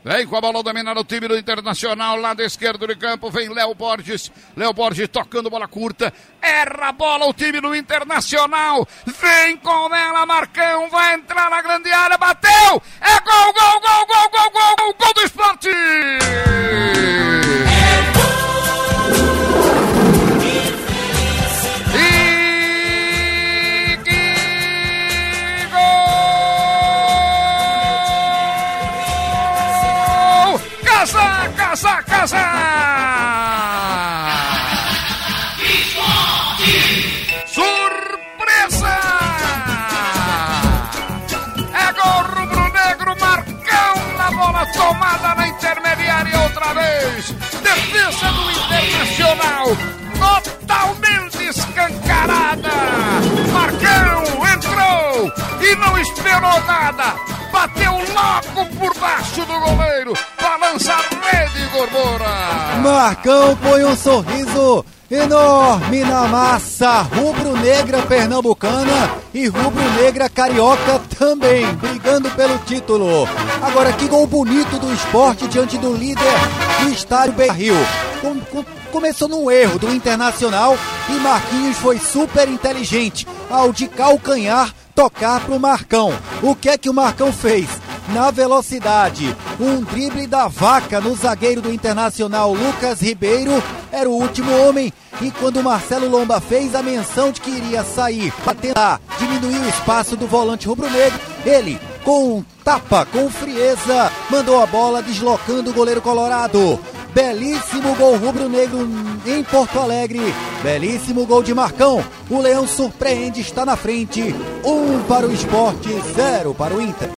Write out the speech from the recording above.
Vem com a bola dominando o time do Internacional, lado esquerdo de campo, vem Léo Borges tocando bola curta, erra a bola o time do Internacional, vem com ela, Marcão, vai entrar na grande área, bateu, é gol, gol, gol, gol, gol, gol, gol, gol do Sport! Casa! Surpresa! É gol rubro-negro, Marcão na bola tomada na intermediária outra vez. Defesa do Internacional, totalmente escancarada. Marcão entrou e não esperou nada. Bateu logo por baixo do goleiro, balança a rede, Gorbora. Marcão põe um sorriso enorme na massa rubro-negra pernambucana e rubro-negra carioca também, brigando pelo título. Agora que gol bonito do Sport diante do líder do estádio Beira-Rio. Começou num erro do Internacional e Marquinhos foi super inteligente ao de calcanhar tocar pro Marcão. O que é que o Marcão fez? Na velocidade, um drible da vaca no zagueiro do Internacional, Lucas Ribeiro, era o último homem, e quando o Marcelo Lomba fez a menção de que iria sair para tentar diminuir o espaço do volante rubro-negro, ele, com tapa, com frieza, mandou a bola deslocando o goleiro colorado. Belíssimo gol rubro-negro em Porto Alegre. Belíssimo gol de Marcão. O Leão surpreende, está na frente. 1 para o Sport, 0 para o Inter.